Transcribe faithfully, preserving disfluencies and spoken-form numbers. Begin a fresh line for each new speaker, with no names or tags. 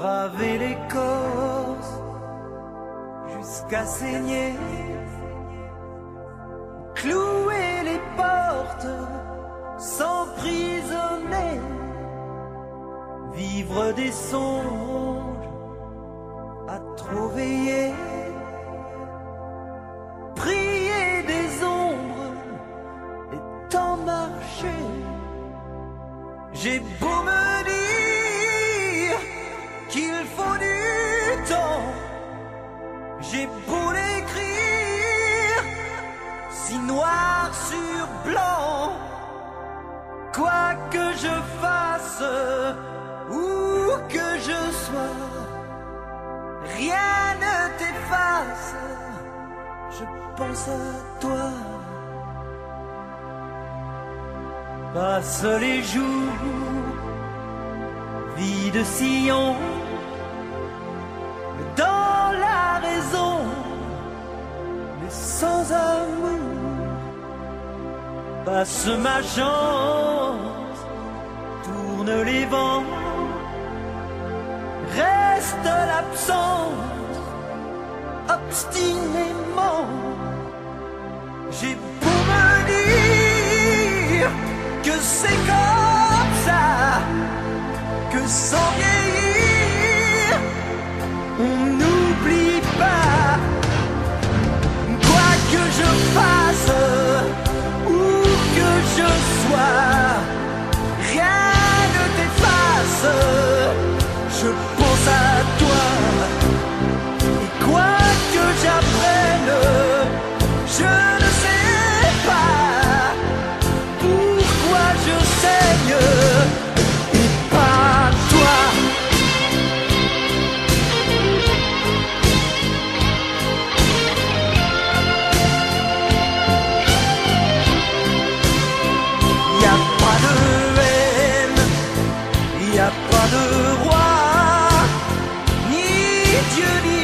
graver l'écorce jusqu'à saigner, clouer les portes, s'emprisonner, vivre des songes à trop veiller, prier des ombres et tant marcher. J'ai beau me dire qu'il faut du temps, j'ai beau l'écrire si noir sur blanc, quoi que je fasse, où que je sois, rien ne t'efface, je pense à toi. Passent les jours, vie de sillon, dans la raison, mais sans amour. Passe ma chance, tourne les vents, reste l'absence, obstinément. J'ai beau me dire que c'est comme ça, que sans vieillir, on n'oublie pas. Quoi que je fasse, où que je sois, rien ne t'efface, je pense à toi. Et quoi que j'apprenne, je ne sais pas pourquoi je saigne et pas toi. Y a pas de haine, y a pas de roi, ni Dieu ni